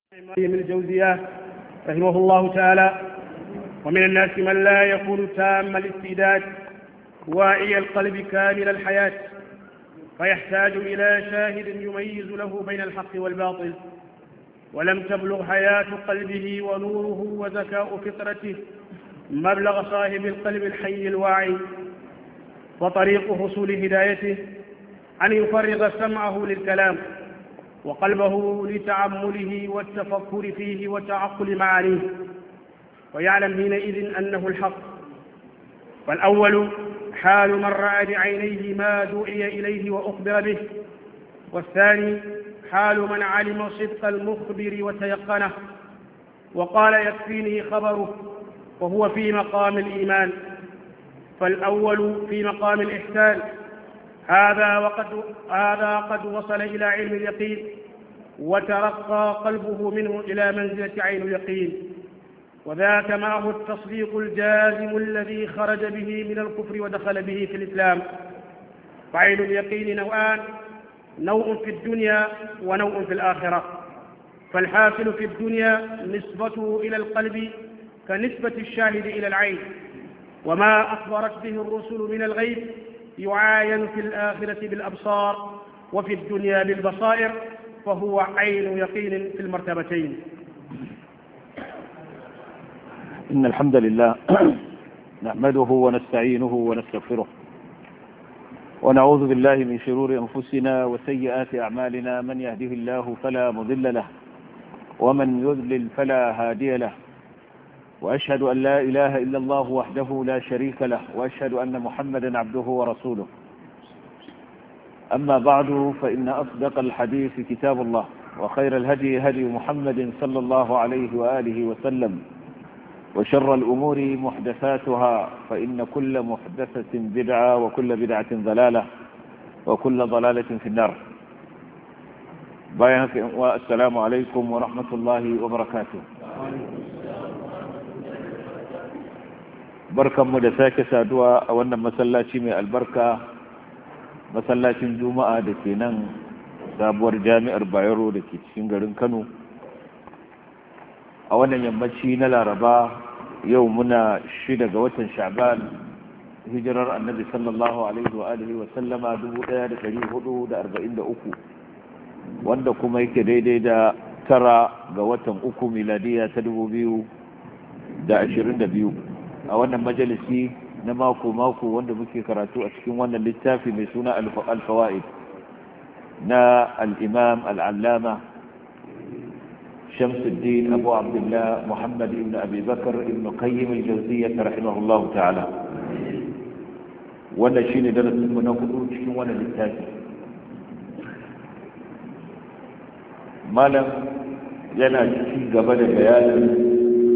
ابن الجوزية رحمه الله تعالى: ومن الناس من لا يكون تام الاستعداد واعي القلب كامل الحياة، فيحتاج إلى شاهد يميز له بين الحق والباطل، ولم تبلغ حياة قلبه ونوره وذكاء فطرته مبلغ صاحب القلب الحي الواعي. وطريق حصول هدايته أن يفرغ سمعه للكلام وقلبه لتعمله والتفكر فيه وتعقل معانيه، ويعلم حينئذ أنه الحق. فالأول حال من رأى بعينيه ما دعي إليه وأخبر به، والثاني حال من علم صدق المخبر وتيقنه وقال يكفيني خبره، وهو في مقام الإيمان. فالأول في مقام الإحسان، هذا قد وصل إلى علم اليقين وترقى قلبه منه إلى منزلة عين اليقين، وذاك معه التصديق الجازم الذي خرج به من الكفر ودخل به في الإسلام. فعين اليقين نوعان: نوع في الدنيا ونوع في الآخرة. فالحاصل في الدنيا نسبته إلى القلب كنسبة الشاهد إلى العين، وما أخبرت به الرسل من الغيب يعاين في الآخرة بالأبصار وفي الدنيا بالبصائر، فهو عين يقين في المرتبتين. إن الحمد لله نحمده ونستعينه ونستغفره، ونعوذ بالله من شرور أنفسنا وسيئات أعمالنا. من يهده الله فلا مضل له، ومن يضلل فلا هادي له، وأشهد أن لا إله إلا الله وحده لا شريك له، وأشهد أن محمدا عبده ورسوله. أما بعد، فإن أصدق الحديث كتاب الله، وخير الهدي هدي محمد صلى الله عليه وآله وسلم، وشر الأمور محدثاتها، فإن كل محدثة بدعة، وكل بدعة ضلالة، وكل ضلالة في النار. والسلام عليكم ورحمة الله وبركاته. barkanmu da sake saduwa a wannan masallaci mai albarka, masallacin juma'a da ke nan sabuwar jami'ar Bayero da ke cikin garin Kano, a wannan yammaci na Laraba. Yau muna 6 ga watan Sha'ban, hijirar annabi sallallahu alaihi wa alihi wa sallama 1443, wanda kuma yake daidai da 9 ga watan 3 miladiya ta 2022, a wannan majalisi na mako-mako wanda muke karatu a cikin wannan littafi mai suna al-fawaid na al-imam al-allama Shamsuddin Abu Abdullah Muhammad ibn Abi Bakr ibn Qayyim al-Jawziyyah rahimahullahu ta'ala. Wannan shine darasin mu na 4 cikin wannan littafi. Malam yana ci gaba da bayanin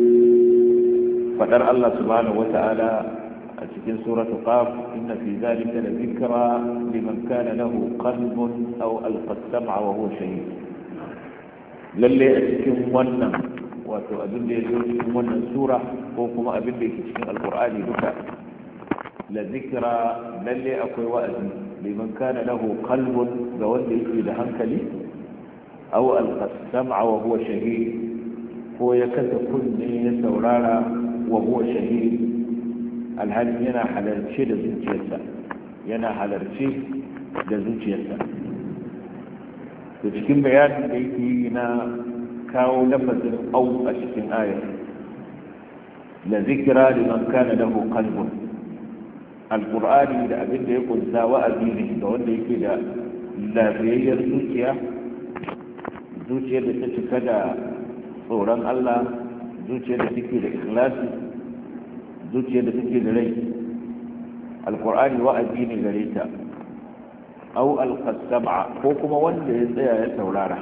فدر الله سبحانه وتعالى في سورة قاف: إن في ذلك لذكرى لمن كان له قلب أو ألقى السمع وهو شهيد. للي أتكم ونن وتؤذن لي أتكم ونن سورة وكما أبن لي تشكين القرآن بك لذكرى للي أقوى وأذن لمن كان له قلب بولي في لهنكلي أو ألقى السمع وهو شهيد، هو يكتكن يسورارا وهو شهيد، الهل ينا حلرشي لزوجيسا، ينا حلرشي لزوجيسا. تشكين بيان بيتينا كاو لفظ أو أشكين آية: لذكرى لمن كان له قلب. القرآن إذا أبدا يقول ساوى أدينه دون كده لا بيير زوجيا لتشكدا صورا الله، zuciyar da take da ikhlasi, zuciyar da take da rai. alqur'ani wa'azi ne gare ta. Au alqasama, ko kuma wanda ya tsaya ya saurara.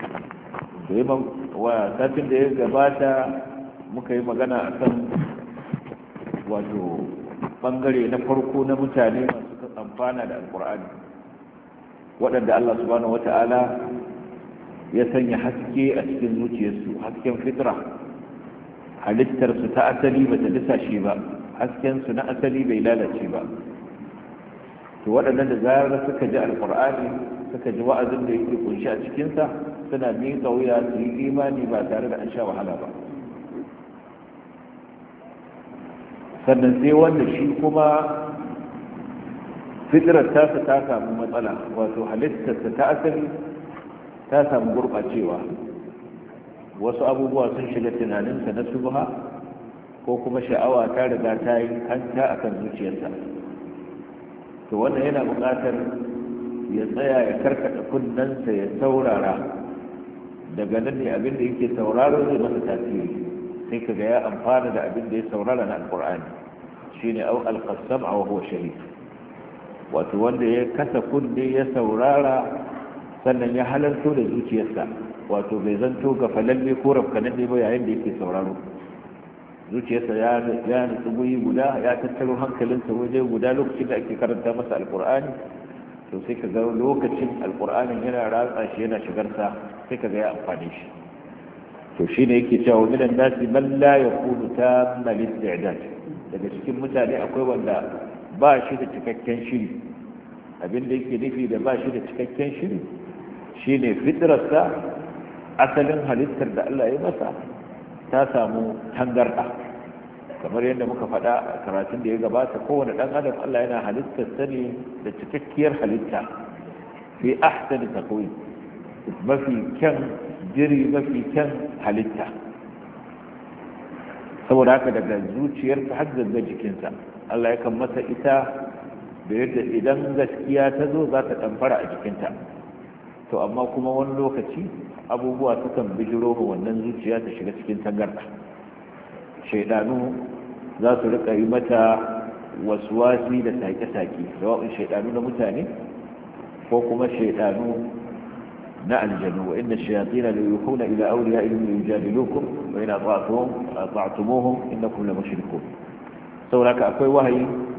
Wa satin da ya gabata muka yi magana akan wato bangare na farko na mutane masu amfana da alqur'ani, waɗanda Allah subhanahu wata'ala ya sanya haske a cikin zuciyarsu, hasken fitra. halittarsu ta asali ba ta disashe ba, haskensu na asali bai lalace ba. to waɗannan da zarar suka ji alƙur'ani, suka ji wa'azin da yake kunshi a cikinsa, suna miƙa wuya su yi imani ba tare da an sha wahala ba. sannan sai wanda shi kuma fitrar tasa ta samu matsala, wato halittarsa ta asali ta samu gurɓacewa, wasu abubuwa sun shiga tunaninsa na subha ko kuma sha'awa ta riga ta yi kanta a kan zuciyarsa. To wannan yana buƙatar ya tsaya ya karkata kunnensa ya saurara, daga nan ne abin da yake sauraro zai masa tasiri, sai ka ga ya amfana da abin da ya saurara na alƙur'ani. shine au alqasam wa huwa shahid, wato wanda ya kasa kunne ya saurara sannan ya halarto da zuciyarsa, wato bai zanto ga falalle ko rafkananne ba yayin da yake sauraro. zuciyarsa ya nutsu guri guda, ya tattaro hankalinsa waje guda lokacin da ake karanta masa alqur'ani, to sai ka ga lokacin alqur'anin yana ratsa shi yana shigarsa, sai ka ga ya amfane shi. to shine yake cewa minan nasi man la yakunu tammal isti'dad, daga cikin mutane akwai wanda ba shi da cikakken shiri. abin da yake nufi da ba shi da cikakken shiri shine fitrarsa, asalin halittar da Allah ya masa ta samu tangarda. kamar yadda muka faɗa a karatun da ya gabata, kowane ɗan adam Allah yana halittar sa ne da cikakkiyar halitta, fi ahsani taqwim, mafi kyan jiri, mafi kyan halitta. saboda haka daga zuciyarsa har da jikinsa Allah ya kan masa ita da yadda idan gaskiya ta zo za ta ɗamfara a jikinta. to amma kuma wani lokaci abubuwa sukan bijiro ga wannan zuciya ta shiga cikin tangarɗa. shaidanu za su rika yi mata waswasi da sake-sake, sawa'un shaidanu na mutane ko kuma shaidanu na aljanu. wa inna shayatina la yuhuna ila awliyaihim yujadilukum wa in ata'tumuhum innakum la mushrikun. saboda akwai wahayi